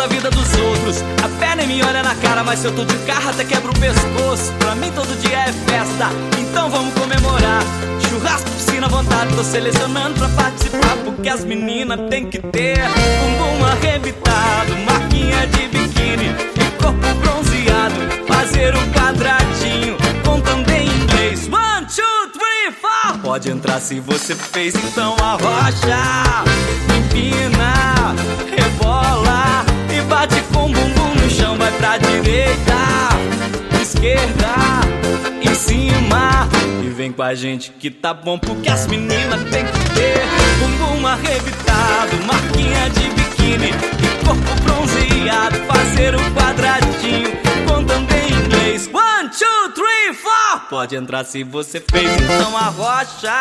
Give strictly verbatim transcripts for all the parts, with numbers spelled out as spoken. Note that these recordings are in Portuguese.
da vida dos outros. A pé nem me olha na cara, mas se eu tô de carro até quebro o pescoço. Pra mim todo dia é festa, então vamos comemorar. Churrasco, piscina à vontade, tô selecionando pra participar, porque as meninas tem que ter bumbum arrebitado, marquinha de biquíni e corpo bronzeado. Fazer um quadradinho contando em inglês. One, two, three, four. Pode entrar se você fez, então arrocha, empina, rebola e bate com o bumbum no chão. Vai pra direita, esquerda, em cima. E vem com a gente que tá bom, porque as meninas tem que ter bumbum arrebitado, marquinha de biquíni e corpo bronzeado. Fazer um quadradinho contando em inglês. One, two, three, four. Pode entrar se você fez, então arrocha,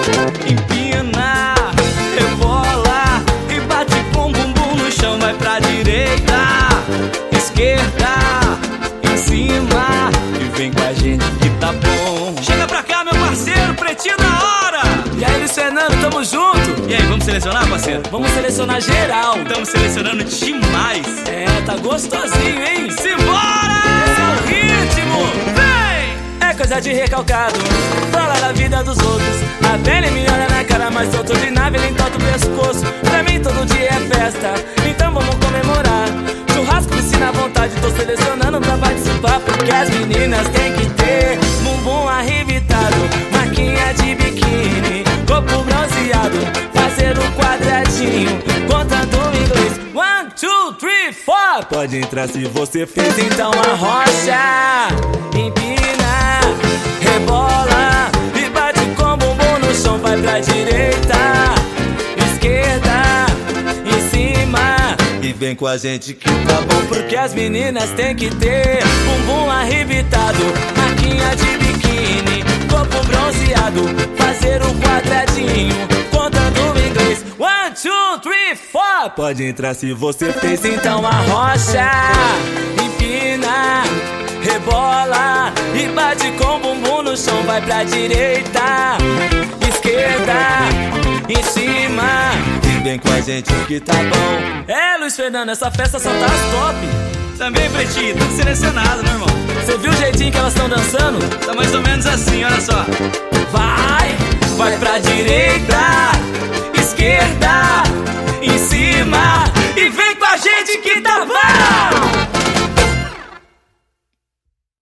empina, rebola e bate com o bumbum no chão. Vai pra direita, esquerda, em cima. E vem com a gente que tá bom. Chega pra cá, meu parceiro, pretinho na hora. E aí, Luiz Fernando, tamo junto? E aí, vamos selecionar, parceiro? Vamos selecionar geral. Estamos selecionando demais. É, tá gostosinho, hein? Simbora! Esse é o ritmo. Vem! É coisa de recalcado, fala da vida dos outros. A velha me olha na cara, mas eu tô de nave, ele entorta o pescoço. Pra mim todo dia é festa, então vamos comemorar. Churrasco, piscina à vontade, tô selecionando pra participar, porque as meninas têm que ter bumbum arrebitado, marquinha de biquíni, corpo bronzeado. Fazer um quadradinho contando em inglês. One, two, three, four. Pode entrar se você fez, então arrocha, empina, rebola e bate com o bumbum no chão. Vai pra direita, esquerda, em cima. E vem com a gente que tá bom, porque as meninas têm que ter bumbum arrebitado, marquinha de biquíni, corpo bronzeado. Fazer um quadradinho contando em inglês. One, two, three, four. Pode entrar se você fez, então arrocha, empina, rebola e bate com o bumbum no chão. Vai pra direita, esquerda, em cima. E vem com a gente que tá bom. É, Luiz Fernando, essa festa só tá as top. Também, pretinho, tudo selecionado, meu irmão. Você viu o jeitinho que elas estão dançando? Tá mais ou menos assim, olha só. Vai, vai pra direita, esquerda, em cima. E vem com a gente que tá bom.